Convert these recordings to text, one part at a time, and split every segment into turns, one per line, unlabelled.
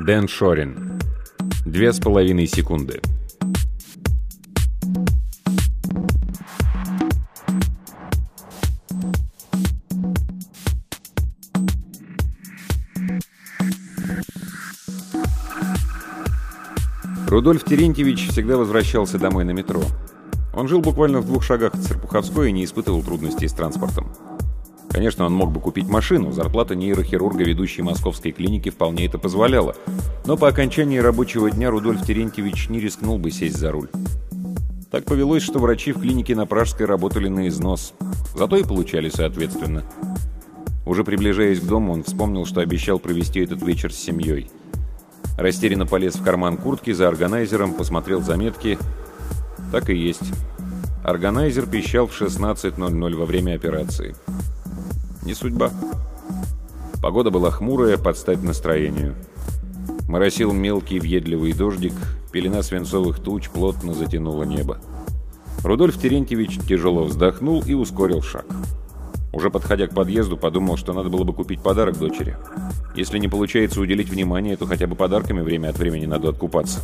Дэн Шорин. 2,5 секунды. Рудольф Терентьевич всегда возвращался домой на метро. Он жил буквально в 2 шагах от Серпуховской и не испытывал трудностей с транспортом. Конечно, он мог бы купить машину, зарплата нейрохирурга ведущей московской клиники вполне это позволяла, но по окончании рабочего дня Рудольф Терентьевич не рискнул бы сесть за руль. Так повелось, что врачи в клинике на Пражской работали на износ, зато и получали соответственно. Уже приближаясь к дому, он вспомнил, что обещал провести этот вечер с семьей. Растерянно полез в карман куртки за органайзером, посмотрел заметки. Так и есть. Органайзер пищал в 16:00 во время операции. Не судьба. Погода была хмурая, под стать настроению. Моросил мелкий въедливый дождик, пелена свинцовых туч плотно затянула небо. Рудольф Терентьевич тяжело вздохнул и ускорил шаг. Уже подходя к подъезду, подумал, что надо было бы купить подарок дочери. Если не получается уделить внимание, то хотя бы подарками время от времени надо откупаться.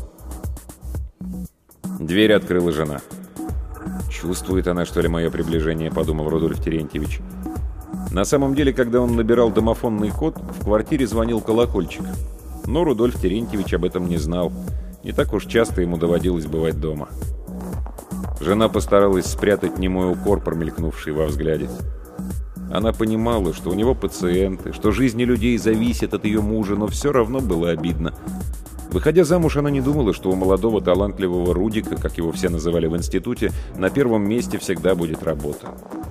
Дверь открыла жена. «Чувствует она, что ли, мое приближение?» — подумал Рудольф Терентьевич. На самом деле, когда он набирал домофонный код, в квартире звонил колокольчик. Но Рудольф Терентьевич об этом не знал. Не так уж часто ему доводилось бывать дома. Жена постаралась спрятать немой укор, промелькнувший во взгляде. Она понимала, что у него пациенты, что жизни людей зависят от ее мужа, но все равно было обидно. Выходя замуж, она не думала, что у молодого талантливого Рудика, как его все называли в институте, на первом месте всегда будет работа.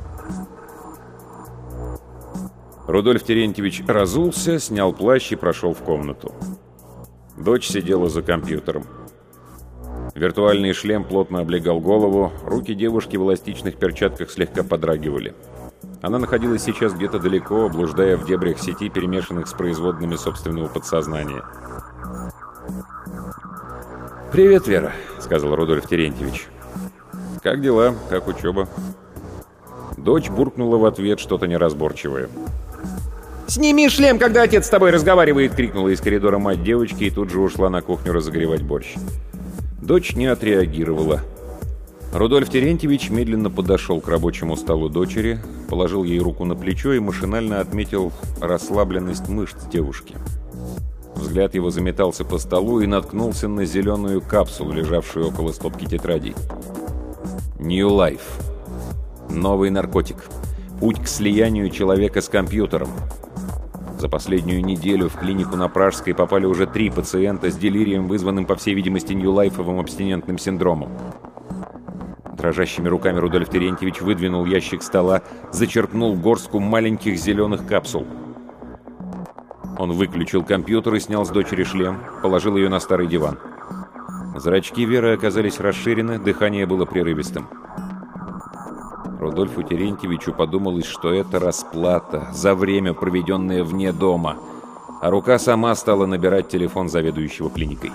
Рудольф Терентьевич разулся, снял плащ и прошел в комнату. Дочь сидела за компьютером. Виртуальный шлем плотно облегал голову, руки девушки в эластичных перчатках слегка подрагивали. Она находилась сейчас где-то далеко, блуждая в дебрях сети, перемешанных с производными собственного подсознания. «Привет, Вера», — сказал Рудольф Терентьевич. «Как дела? Как учеба?» Дочь буркнула в ответ что-то неразборчивое.
«Сними шлем, когда отец с тобой разговаривает!» —
крикнула из коридора мать девочки и тут же ушла на кухню разогревать борщ. Дочь не отреагировала. Рудольф Терентьевич медленно подошел к рабочему столу дочери, положил ей руку на плечо и машинально отметил расслабленность мышц девушки. Взгляд его заметался по столу и наткнулся на зеленую капсулу, лежавшую около стопки тетрадей. New Life. Новый наркотик. Путь к слиянию человека с компьютером. За последнюю неделю в клинику на Пражской попали уже 3 пациента с делирием, вызванным, по всей видимости, нью-лайфовым абстинентным синдромом. Дрожащими руками Рудольф Терентьевич выдвинул ящик стола, зачерпнул горстку маленьких зеленых капсул. Он выключил компьютер и снял с дочери шлем, положил ее на старый диван. Зрачки Веры оказались расширены, дыхание было прерывистым. Рудольфу Терентьевичу подумалось, что это расплата за время, проведенное вне дома, а рука сама стала набирать телефон заведующего клиникой.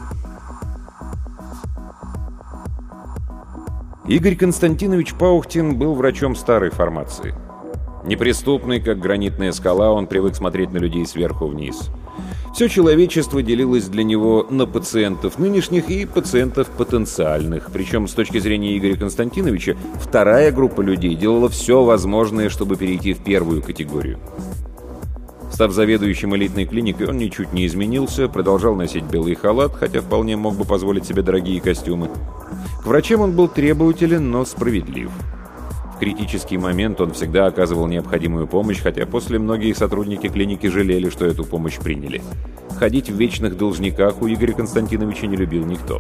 Игорь Константинович Паухтин был врачом старой формации. Неприступный, как гранитная скала, он привык смотреть на людей сверху вниз. Все человечество делилось для него на пациентов нынешних и пациентов потенциальных. Причем, с точки зрения Игоря Константиновича, вторая группа людей делала все возможное, чтобы перейти в первую категорию. Став заведующим элитной клиникой, он ничуть не изменился, продолжал носить белый халат, хотя вполне мог бы позволить себе дорогие костюмы. К врачам он был требователен, но справедлив. В критический момент он всегда оказывал необходимую помощь, хотя после многие сотрудники клиники жалели, что эту помощь приняли. Ходить в вечных должниках у Игоря Константиновича не любил никто.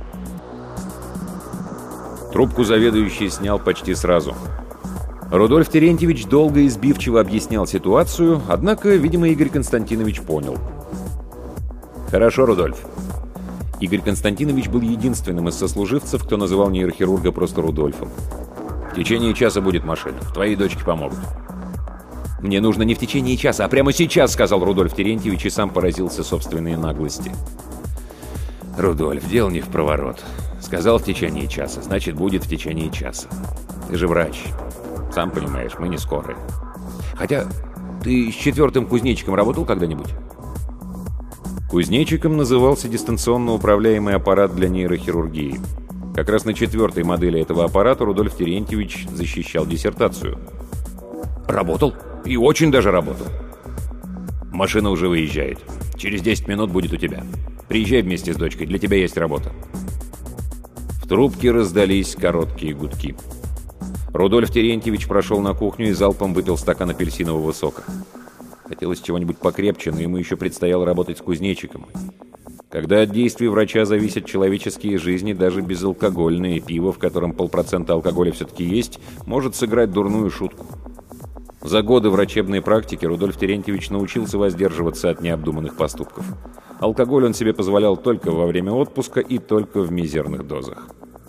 Трубку заведующий снял почти сразу. Рудольф Терентьевич долго и сбивчиво объяснял ситуацию, однако, видимо, Игорь Константинович понял. «Хорошо, Рудольф». Игорь Константинович был единственным из сослуживцев, кто называл нейрохирурга просто Рудольфом. «В течение часа будет машина. Твои дочки помогут». «Мне нужно не в течение часа, а прямо сейчас», — сказал Рудольф Терентьевич и сам поразился собственной наглости. «Рудольф, дело не в проворот. Сказал в течение часа, значит, будет в течение часа. Ты же врач. Сам понимаешь, мы не скорые. Хотя, ты с 4-м кузнечиком работал когда-нибудь?» Кузнечиком назывался дистанционно управляемый аппарат для нейрохирургии. Как раз на 4-й модели этого аппарата Рудольф Терентьевич защищал диссертацию. Работал. И очень даже работал. Машина уже выезжает. Через 10 минут будет у тебя. Приезжай вместе с дочкой, для тебя есть работа. В трубке раздались короткие гудки. Рудольф Терентьевич прошел на кухню и залпом выпил стакан апельсинового сока. Хотелось чего-нибудь покрепче, но ему еще предстояло работать с кузнечиком. Когда от действий врача зависят человеческие жизни, даже безалкогольное пиво, в котором 0,5% алкоголя все-таки есть, может сыграть дурную шутку. За годы врачебной практики Рудольф Терентьевич научился воздерживаться от необдуманных поступков. Алкоголь он себе позволял только во время отпуска и только в мизерных дозах.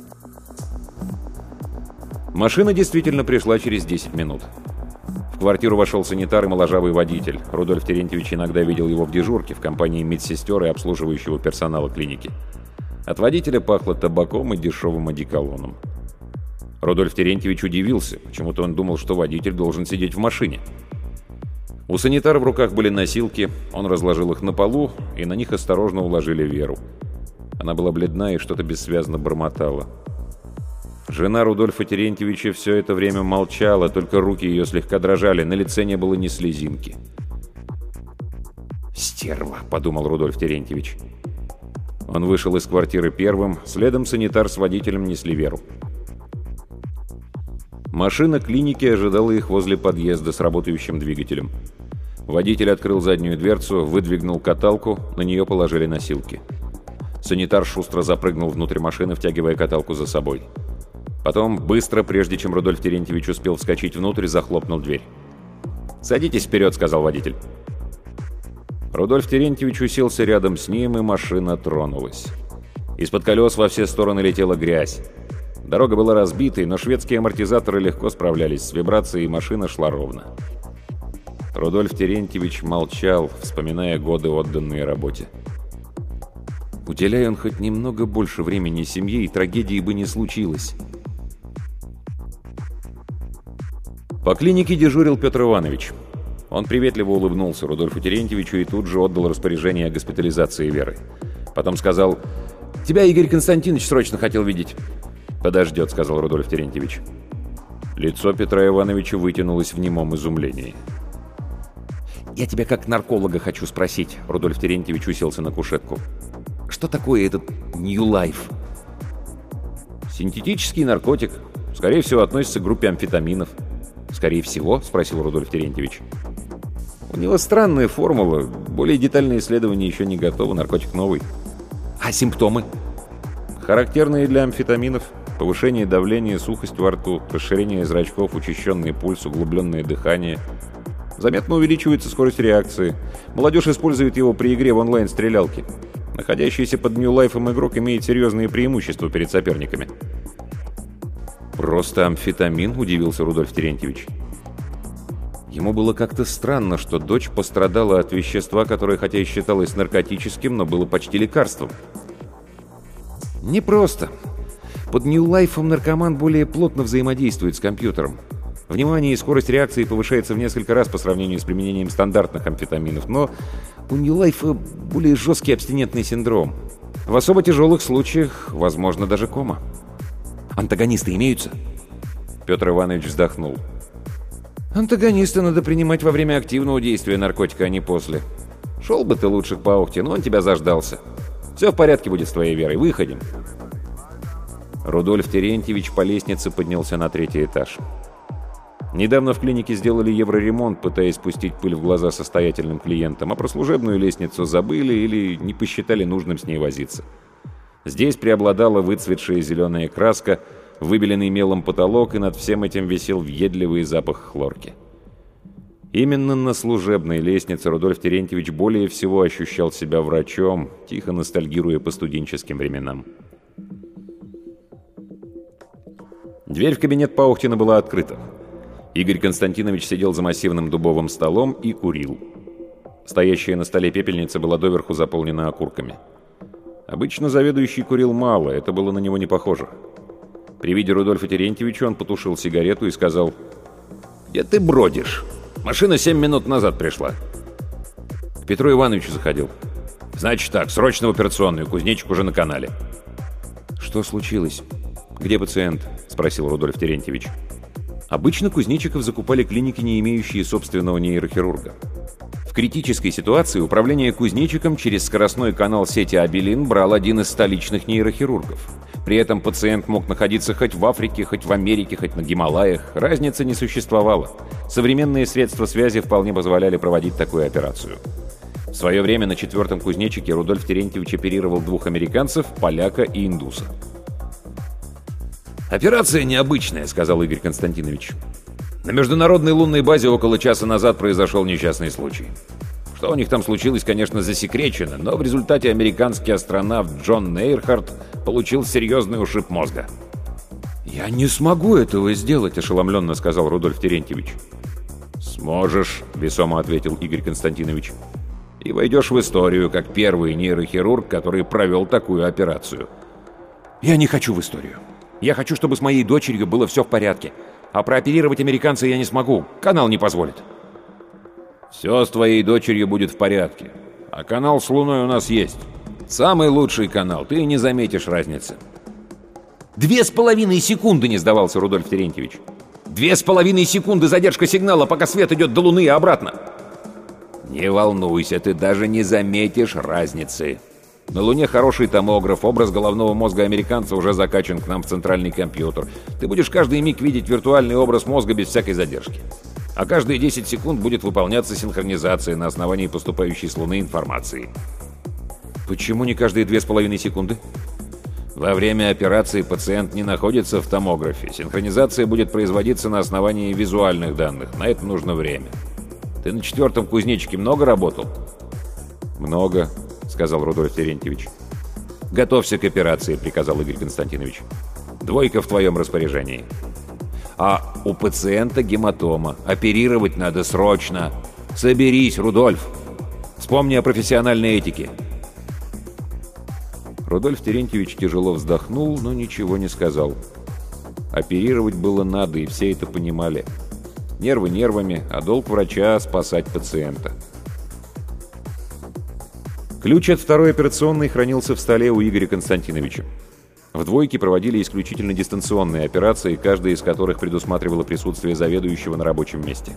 Машина действительно пришла через 10 минут. В квартиру вошел санитар и моложавый водитель. Рудольф Терентьевич иногда видел его в дежурке в компании медсестер и обслуживающего персонала клиники. От водителя пахло табаком и дешевым одеколоном. Рудольф Терентьевич удивился. Почему-то он думал, что водитель должен сидеть в машине. У санитара в руках были носилки. Он разложил их на полу, и на них осторожно уложили Веру. Она была бледна и что-то бессвязно бормотала. Жена Рудольфа Терентьевича все это время молчала, только руки ее слегка дрожали, на лице не было ни слезинки. «Стерва», — подумал Рудольф Терентьевич. Он вышел из квартиры первым, следом санитар с водителем несли Веру. Машина клиники ожидала их возле подъезда с работающим двигателем. Водитель открыл заднюю дверцу, выдвигнул каталку, на нее положили носилки. Санитар шустро запрыгнул внутрь машины, втягивая каталку за собой. Потом, быстро, прежде чем Рудольф Терентьевич успел вскочить внутрь, захлопнул дверь. «Садитесь вперед», — сказал водитель. Рудольф Терентьевич уселся рядом с ним, и машина тронулась. Из-под колес во все стороны летела грязь. Дорога была разбитой, но шведские амортизаторы легко справлялись с вибрацией, и машина шла ровно. Рудольф Терентьевич молчал, вспоминая годы, отданные работе. Уделяя он хоть немного больше времени семье, и трагедии бы не случилось. По клинике дежурил Петр Иванович. Он приветливо улыбнулся Рудольфу Терентьевичу и тут же отдал распоряжение о госпитализации Веры. Потом сказал: «Тебя Игорь Константинович срочно хотел видеть». «Подождет», — сказал Рудольф Терентьевич. Лицо Петра Ивановича вытянулось в немом изумлении. «Я тебя как нарколога хочу спросить», — Рудольф Терентьевич уселся на кушетку. «Что такое этот New Life?» «Синтетический наркотик. Скорее всего, относится к группе амфетаминов». «Скорее всего?» — спросил Рудольф Терентьевич. «У него странная формула. Более детальные исследования еще не готовы. Наркотик новый». «А симптомы?» «Характерные для амфетаминов. Повышение давления, сухость во рту, расширение зрачков, учащенный пульс, углубленное дыхание. Заметно увеличивается скорость реакции. Молодежь использует его при игре в онлайн-стрелялки. Находящийся под New Life'ом игрок имеет серьезные преимущества перед соперниками». «Просто амфетамин?» – удивился Рудольф Терентьевич. Ему было как-то странно, что дочь пострадала от вещества, которое хотя и считалось наркотическим, но было почти лекарством. «Непросто. Под New Life'ом наркоман более плотно взаимодействует с компьютером. Внимание и скорость реакции повышается в несколько раз по сравнению с применением стандартных амфетаминов, но у New Life'а более жесткий абстинентный синдром. В особо тяжелых случаях, возможно, даже кома». «Антагонисты имеются?» Петр Иванович вздохнул. «Антагонисты надо принимать во время активного действия наркотика, а не после. Шел бы ты лучше к Паухте, но он тебя заждался. Все в порядке будет с твоей Верой, выходим». Рудольф Терентьевич по лестнице поднялся на 3-й этаж. Недавно в клинике сделали евроремонт, пытаясь пустить пыль в глаза состоятельным клиентам, а про служебную лестницу забыли или не посчитали нужным с ней возиться. Здесь преобладала выцветшая зеленая краска, выбеленный мелом потолок, и над всем этим висел въедливый запах хлорки. Именно на служебной лестнице Рудольф Терентьевич более всего ощущал себя врачом, тихо ностальгируя по студенческим временам. Дверь в кабинет Паухтина была открыта. Игорь Константинович сидел за массивным дубовым столом и курил. Стоящая на столе пепельница была доверху заполнена окурками. Обычно заведующий курил мало, это было на него не похоже. При виде Рудольфа Терентьевича он потушил сигарету и сказал: «Где ты бродишь? Машина 7 минут назад пришла». «К Петру Ивановичу заходил». «Значит так, срочно в операционную, кузнечик уже на канале».
«Что случилось? Где пациент?» — спросил Рудольф Терентьевич. Обычно кузнечиков закупали клиники, не имеющие собственного нейрохирурга. В критической ситуации управление кузнечиком через скоростной канал сети Абелин брал один из столичных нейрохирургов. При этом пациент мог находиться хоть в Африке, хоть в Америке, хоть на Гималаях. Разницы не существовало. Современные средства связи вполне позволяли проводить такую операцию. В свое время на 4-м кузнечике Рудольф Терентьевич оперировал 2 американцев, поляка и индуса.
«Операция необычная», — сказал Игорь Константинович. «На международной лунной базе около часа назад произошел несчастный случай. Что у них там случилось, конечно, засекречено, но в результате американский астронавт Джон Нейрхарт получил серьезный ушиб мозга».
«Я не смогу этого сделать», — ошеломленно сказал Рудольф Терентьевич.
«Сможешь», — весомо ответил Игорь Константинович. «И войдешь в историю как первый нейрохирург, который провел такую операцию».
«Я не хочу в историю. Я хочу, чтобы с моей дочерью было все в порядке. А прооперировать американца я не смогу. Канал не позволит».
«Все с твоей дочерью будет в порядке. А канал с Луной у нас есть. Самый лучший канал. Ты не заметишь разницы».
2,5 секунды не сдавался Рудольф Терентьевич. 2,5 секунды задержка сигнала, пока свет идет до Луны и обратно.
«Не волнуйся, ты даже не заметишь разницы. На Луне хороший томограф, образ головного мозга американца уже закачан к нам в центральный компьютер. Ты будешь каждый миг видеть виртуальный образ мозга без всякой задержки. А каждые 10 секунд будет выполняться синхронизация на основании поступающей с Луны информации».
«Почему не каждые 2,5 секунды?»
«Во время операции пациент не находится в томографе. Синхронизация будет производиться на основании визуальных данных. На это нужно время. Ты на 4-м кузнечике много работал?»
«Много», — сказал Рудольф Терентьевич.
«Готовься к операции», — приказал Игорь Константинович. 2 в твоем распоряжении. А у пациента гематома. Оперировать надо срочно. Соберись, Рудольф. Вспомни о профессиональной этике».
Рудольф Терентьевич тяжело вздохнул, но ничего не сказал. Оперировать было надо, и все это понимали. Нервы нервами, а долг врача — спасать пациента. Ключ от 2-й операционной хранился в столе у Игоря Константиновича. В «Двойке» проводили исключительно дистанционные операции, каждая из которых предусматривала присутствие заведующего на рабочем месте.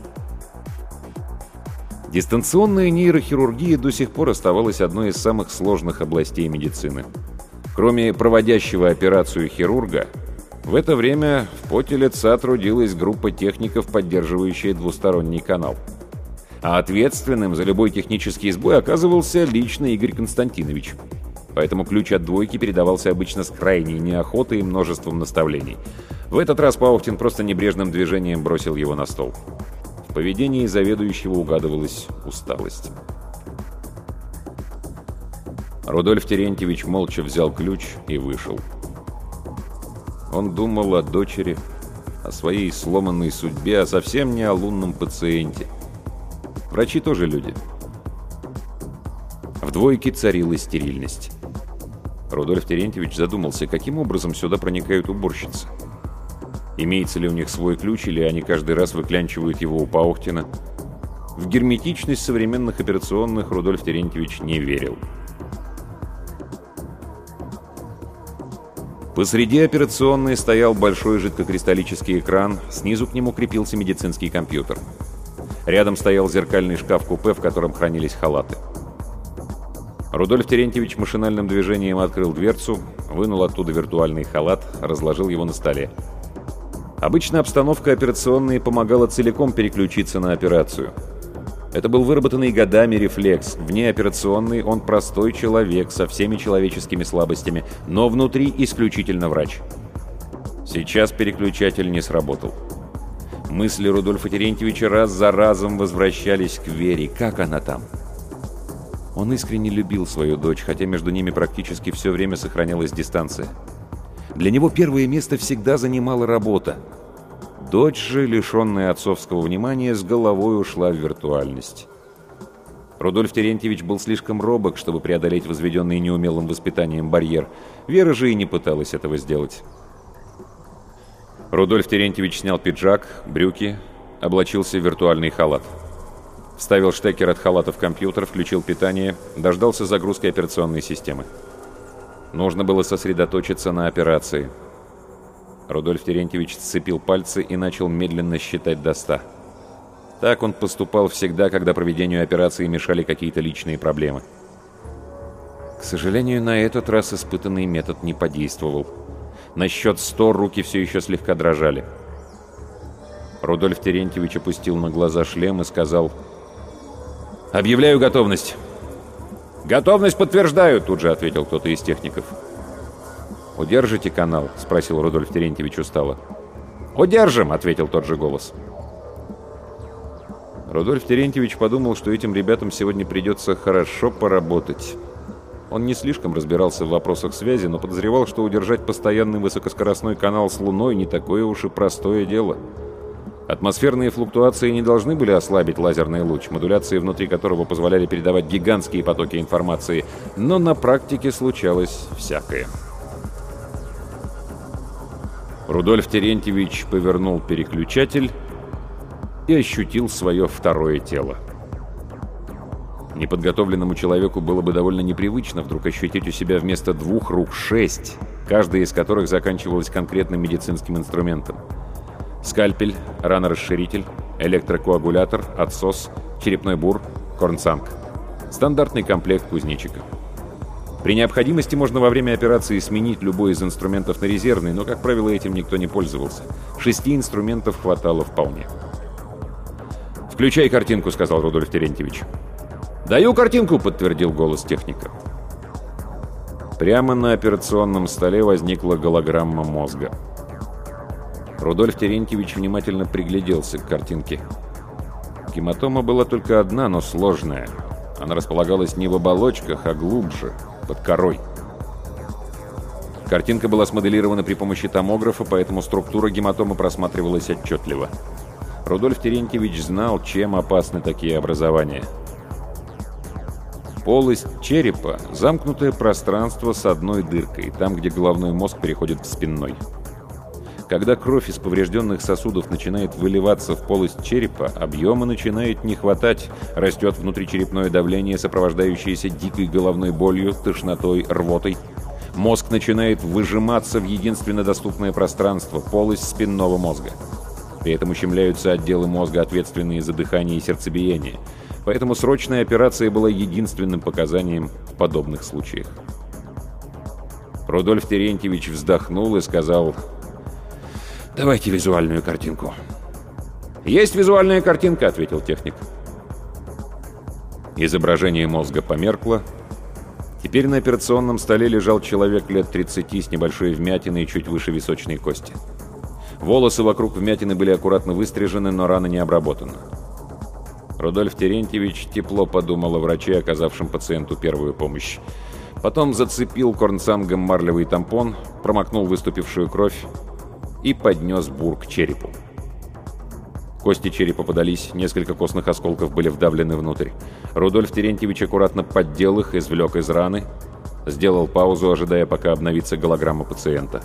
Дистанционная нейрохирургия до сих пор оставалась одной из самых сложных областей медицины. Кроме проводящего операцию хирурга, в это время в поте лица трудилась группа техников, поддерживающая двусторонний канал. А ответственным за любой технический сбой оказывался лично Игорь Константинович. Поэтому ключ от «Двойки» передавался обычно с крайней неохотой и множеством наставлений. В этот раз Паухтин просто небрежным движением бросил его на стол. В поведении заведующего угадывалась усталость. Рудольф Терентьевич молча взял ключ и вышел. Он думал о дочери, о своей сломанной судьбе, а совсем не о лунном пациенте. Врачи тоже люди. В «Двойке» царила стерильность. Рудольф Терентьевич задумался, каким образом сюда проникают уборщицы. Имеется ли у них свой ключ, или они каждый раз выклянчивают его у Паухтина? В герметичность современных операционных Рудольф Терентьевич не верил. Посреди операционной стоял большой жидкокристаллический экран, снизу к нему крепился медицинский компьютер. Рядом стоял зеркальный шкаф-купе, в котором хранились халаты. Рудольф Терентьевич машинальным движением открыл дверцу, вынул оттуда виртуальный халат, разложил его на столе. Обычно обстановка операционной помогала целиком переключиться на операцию. Это был выработанный годами рефлекс. Вне операционной он простой человек со всеми человеческими слабостями, но внутри исключительно врач. Сейчас переключатель не сработал. Мысли Рудольфа Терентьевича раз за разом возвращались к Вере. Как она там? Он искренне любил свою дочь, хотя между ними практически все время сохранялась дистанция. Для него первое место всегда занимала работа. Дочь же, лишенная отцовского внимания, с головой ушла в виртуальность. Рудольф Терентьевич был слишком робок, чтобы преодолеть возведенный неумелым воспитанием барьер. Вера же и не пыталась этого сделать. Рудольф Терентьевич снял пиджак, брюки, облачился в виртуальный халат. Вставил штекер от халата в компьютер, включил питание, дождался загрузки операционной системы. Нужно было сосредоточиться на операции. Рудольф Терентьевич сцепил пальцы и начал медленно считать до 100. Так он поступал всегда, когда проведению операции мешали какие-то личные проблемы. К сожалению, на этот раз испытанный метод не подействовал. На счет 100 руки все еще слегка дрожали. Рудольф Терентьевич опустил на глаза шлем и сказал: «Объявляю готовность». «Готовность подтверждаю», — тут же ответил кто-то из техников. «Удержите канал?» — спросил Рудольф Терентьевич устало. «Удержим», — ответил тот же голос. Рудольф Терентьевич подумал, что этим ребятам сегодня придется хорошо поработать. Он не слишком разбирался в вопросах связи, но подозревал, что удержать постоянный высокоскоростной канал с Луной не такое уж и простое дело. Атмосферные флуктуации не должны были ослабить лазерный луч, модуляции внутри которого позволяли передавать гигантские потоки информации, но на практике случалось всякое. Рудольф Терентьевич повернул переключатель и ощутил свое второе тело. Неподготовленному человеку было бы довольно непривычно вдруг ощутить у себя вместо 2 рук 6, каждая из которых заканчивалась конкретным медицинским инструментом. Скальпель, ранорасширитель, электрокоагулятор, отсос, черепной бур, корнсанг. Стандартный комплект кузнечика. При необходимости можно во время операции сменить любой из инструментов на резервный, но, как правило, этим никто не пользовался. 6 инструментов хватало вполне. «Включай картинку», — сказал Рудольф Терентьевич. «Даю картинку», — подтвердил голос техника. Прямо на операционном столе возникла голограмма мозга. Рудольф Терентьевич внимательно пригляделся к картинке. Гематома была только одна, но сложная. Она располагалась не в оболочках, а глубже, под корой. Картинка была смоделирована при помощи томографа, поэтому структура гематомы просматривалась отчетливо. Рудольф Терентьевич знал, чем опасны такие образования. Полость черепа – замкнутое пространство с одной дыркой, там, где головной мозг переходит в спинной. Когда кровь из поврежденных сосудов начинает выливаться в полость черепа, объема начинает не хватать, растет внутричерепное давление, сопровождающееся дикой головной болью, тошнотой, рвотой. Мозг начинает выжиматься в единственно доступное пространство – полость спинного мозга. При этом ущемляются отделы мозга, ответственные за дыхание и сердцебиение. Поэтому срочная операция была единственным показанием в подобных случаях. Рудольф Терентьевич вздохнул и сказал: «Давайте визуальную картинку». «Есть визуальная картинка», — ответил техник. Изображение мозга померкло. Теперь на операционном столе лежал человек лет 30 с небольшой вмятиной чуть выше височной кости. Волосы вокруг вмятины были аккуратно выстрижены, но рана не обработана. Рудольф Терентьевич тепло подумал о враче, оказавшем пациенту первую помощь. Потом зацепил корнсангом марлевый тампон, промокнул выступившую кровь и поднес бур к черепу. Кости черепа подались, несколько костных осколков были вдавлены внутрь. Рудольф Терентьевич аккуратно поддел их, извлек из раны, сделал паузу, ожидая, пока обновится голограмма пациента.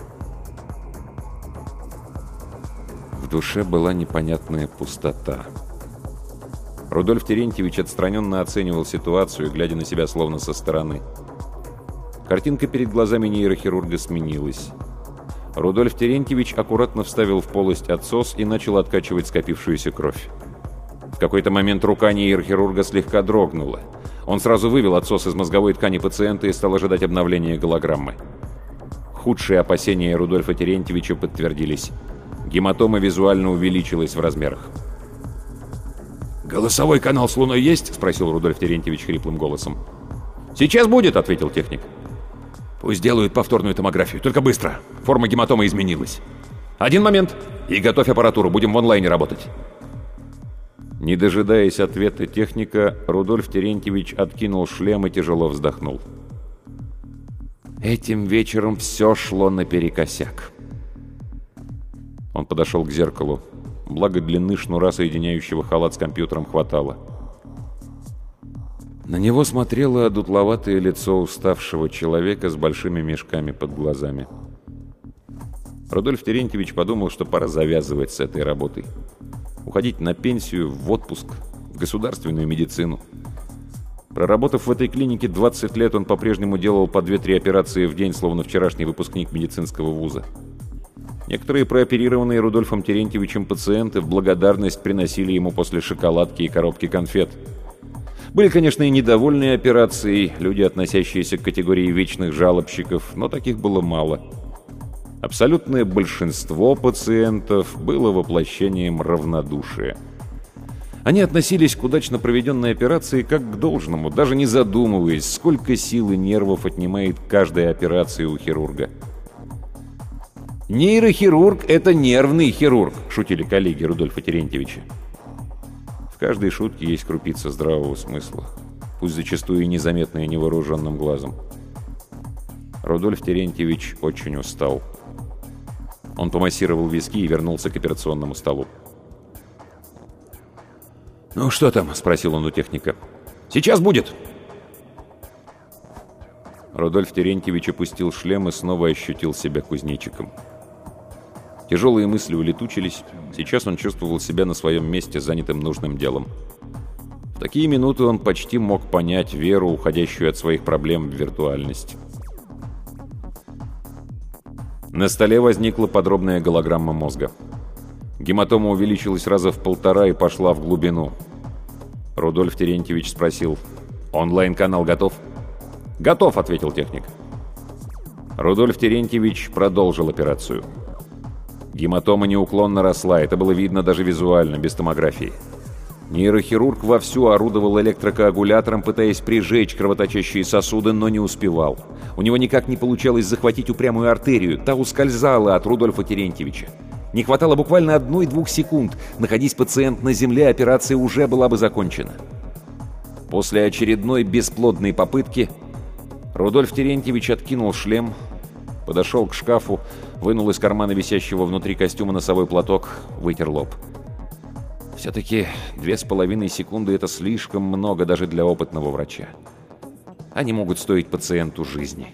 В душе была непонятная пустота. Рудольф Терентьевич отстраненно оценивал ситуацию, глядя на себя словно со стороны. Картинка перед глазами нейрохирурга сменилась. Рудольф Терентьевич аккуратно вставил в полость отсос и начал откачивать скопившуюся кровь. В какой-то момент рука нейрохирурга слегка дрогнула. Он сразу вывел отсос из мозговой ткани пациента и стал ожидать обновления голограммы. Худшие опасения Рудольфа Терентьевича подтвердились. Гематома визуально увеличилась в размерах. «Голосовой канал с Луной есть?» — спросил Рудольф Терентьевич хриплым голосом. «Сейчас будет», — ответил техник. «Пусть делают повторную томографию, только быстро. Форма гематомы изменилась. Один момент, и готовь аппаратуру, будем в онлайне работать». Не дожидаясь ответа техника, Рудольф Терентьевич откинул шлем и тяжело вздохнул. Этим вечером все шло наперекосяк. Он подошел к зеркалу. Благо длины шнура, соединяющего халат с компьютером, хватало. На него смотрело одутловатое лицо уставшего человека с большими мешками под глазами. Рудольф Терентьевич подумал, что пора завязывать с этой работой. Уходить на пенсию, в отпуск,
в государственную медицину. Проработав в этой клинике 20 лет, он по-прежнему делал по 2-3 операции в день, словно вчерашний выпускник медицинского вуза. Некоторые прооперированные Рудольфом Терентьевичем пациенты в благодарность приносили ему после шоколадки и коробки конфет. Были, конечно, и недовольные операцией, люди, относящиеся к категории вечных жалобщиков, но таких было мало. Абсолютное большинство пациентов было воплощением равнодушия. Они относились к удачно проведенной операции как к должному, даже не задумываясь, сколько сил и нервов отнимает каждая операция у хирурга. «Нейрохирург — это нервный хирург», — шутили коллеги Рудольфа Терентьевича. В каждой шутке есть крупица здравого смысла, пусть зачастую и незаметная невооруженным глазом. Рудольф Терентьевич очень устал. Он помассировал виски и вернулся к операционному столу. «Ну что там?» — спросил он у техника. «Сейчас будет!» Рудольф Терентьевич опустил шлем и снова ощутил себя кузнечиком. Тяжелые мысли улетучились. Сейчас он чувствовал себя на своем месте, занятым нужным делом. В такие минуты он почти мог понять веру, уходящую от своих проблем в виртуальность. На столе возникла подробная голограмма мозга. Гематома увеличилась раза в 1,5 и пошла в глубину. Рудольф Терентьевич спросил: «Онлайн-канал готов?» «Готов», — ответил техник. Рудольф Терентьевич продолжил операцию. Гематома неуклонно росла, это было видно даже визуально, без томографии. Нейрохирург вовсю орудовал электрокоагулятором, пытаясь прижечь кровоточащие сосуды, но не успевал. У него никак не получалось захватить упрямую артерию, та ускользала от Рудольфа Терентьевича. Не хватало буквально 1-2 секунд. Находись пациент на земле, операция уже была бы закончена. После очередной бесплодной попытки Рудольф Терентьевич откинул шлем, подошел к шкафу, вынул из кармана висящего внутри костюма носовой платок, вытер лоб. Все-таки 2,5 секунды — это слишком много даже для опытного врача. Они могут стоить пациенту жизни.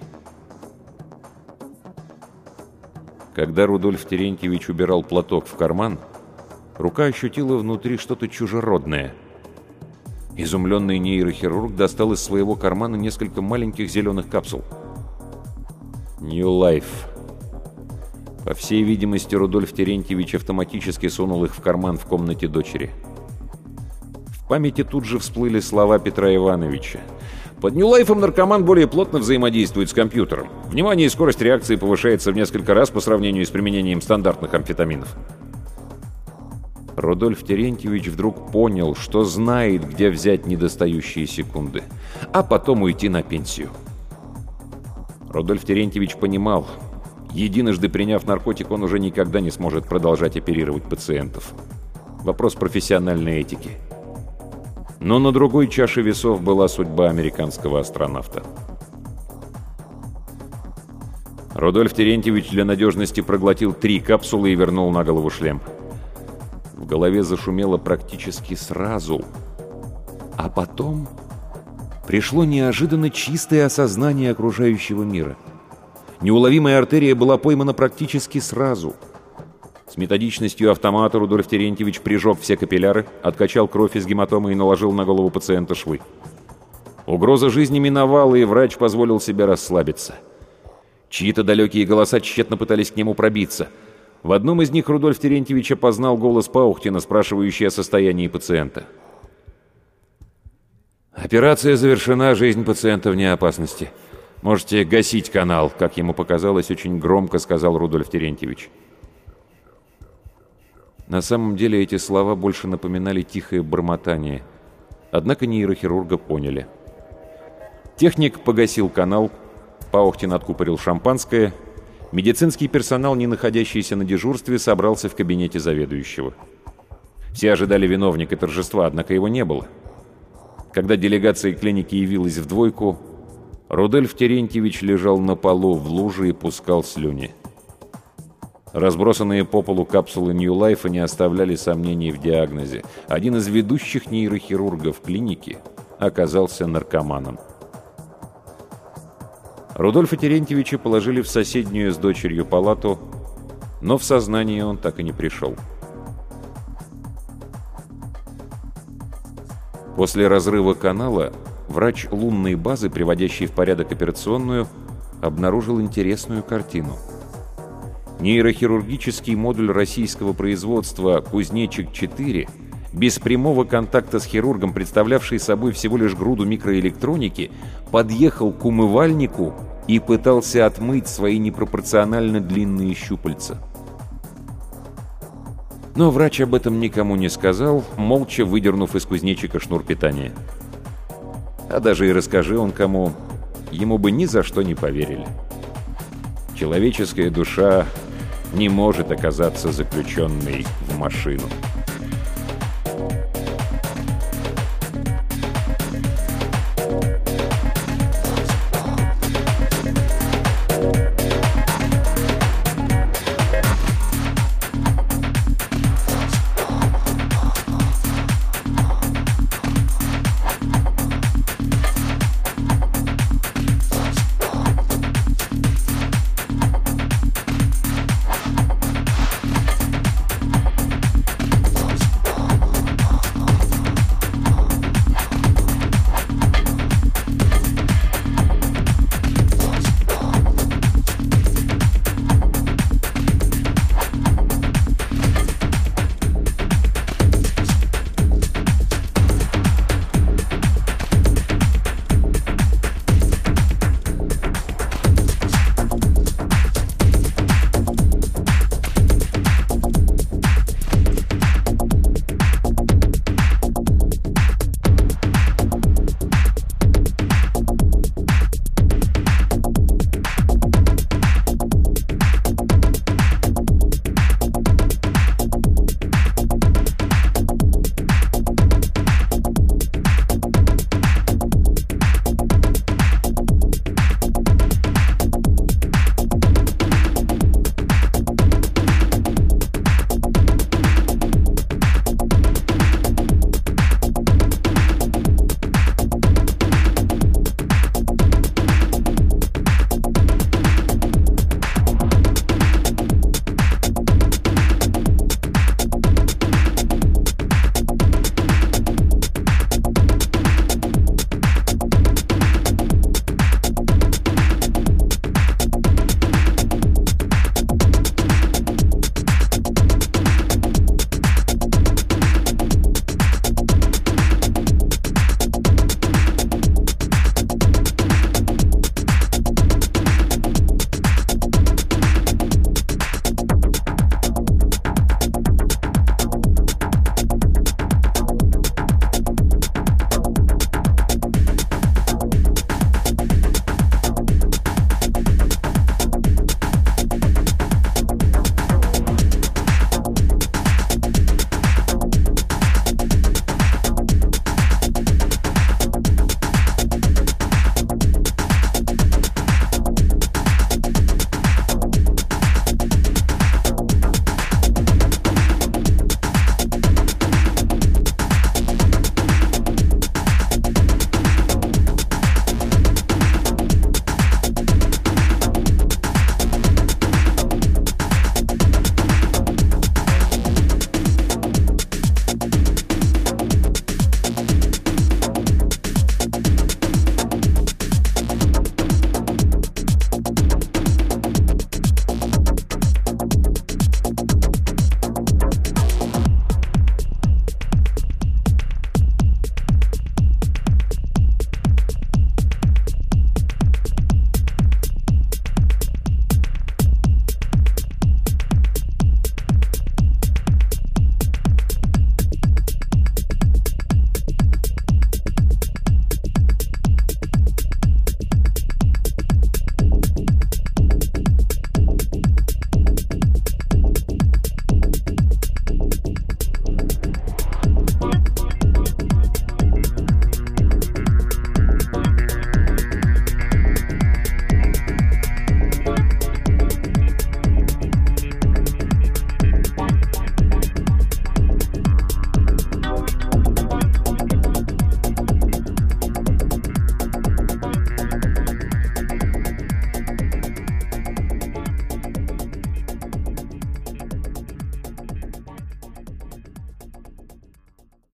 Когда Рудольф Терентьевич убирал платок в карман, рука ощутила внутри что-то чужеродное. Изумленный нейрохирург достал из своего кармана несколько маленьких зеленых капсул. New Life. По всей видимости, Рудольф Терентьевич автоматически сунул их в карман в комнате дочери. В памяти тут же всплыли слова Петра Ивановича. Под New Life'ом наркоман более плотно взаимодействует с компьютером. Внимание и скорость реакции повышается в несколько раз по сравнению с применением стандартных амфетаминов. Рудольф Терентьевич вдруг понял, что знает, где взять недостающие секунды, а потом уйти на пенсию. Рудольф Терентьевич понимал, единожды приняв наркотик, он уже никогда не сможет продолжать оперировать пациентов. Вопрос профессиональной этики. Но на другой чаше весов была судьба американского астронавта. Рудольф Терентьевич для надежности проглотил 3 капсулы и вернул на голову шлем. В голове зашумело практически сразу. А потом пришло неожиданно чистое осознание окружающего мира. Неуловимая артерия была поймана практически сразу. С методичностью автомата Рудольф Терентьевич прижег все капилляры, откачал кровь из гематомы и наложил на голову пациента швы. Угроза жизни миновала, и врач позволил себе расслабиться. Чьи-то далекие голоса тщетно пытались к нему пробиться. В одном из них Рудольф Терентьевич опознал голос Паухтина, спрашивающий о состоянии пациента. «Операция завершена, жизнь пациента вне опасности. Можете гасить канал», — как ему показалось, очень громко сказал Рудольф Терентьевич. На самом деле эти слова больше напоминали тихое бормотание. Однако нейрохирурга поняли. Техник погасил канал, Паухтин откупорил шампанское. Медицинский персонал, не находящийся на дежурстве, собрался в кабинете заведующего. Все ожидали виновника торжества, однако его не было. Когда делегация клиники явилась в двойку, Рудольф Терентьевич лежал на полу в луже и пускал слюни. Разбросанные по полу капсулы New Life не оставляли сомнений в диагнозе. Один из ведущих нейрохирургов клиники оказался наркоманом. Рудольфа Терентьевича положили в соседнюю с дочерью палату, но в сознание он так и не пришел.
После разрыва канала врач лунной базы, приводящий в порядок операционную, обнаружил интересную картину. Нейрохирургический модуль российского производства «Кузнечик-4», без прямого контакта с хирургом, представлявший собой всего лишь груду микроэлектроники, подъехал к умывальнику и пытался отмыть свои непропорционально длинные щупальца. Но врач об этом никому не сказал, молча выдернув из кузнечика шнур питания. А даже и расскажи он кому, ему бы ни за что не поверили. Человеческая душа не может оказаться заключенной в машину.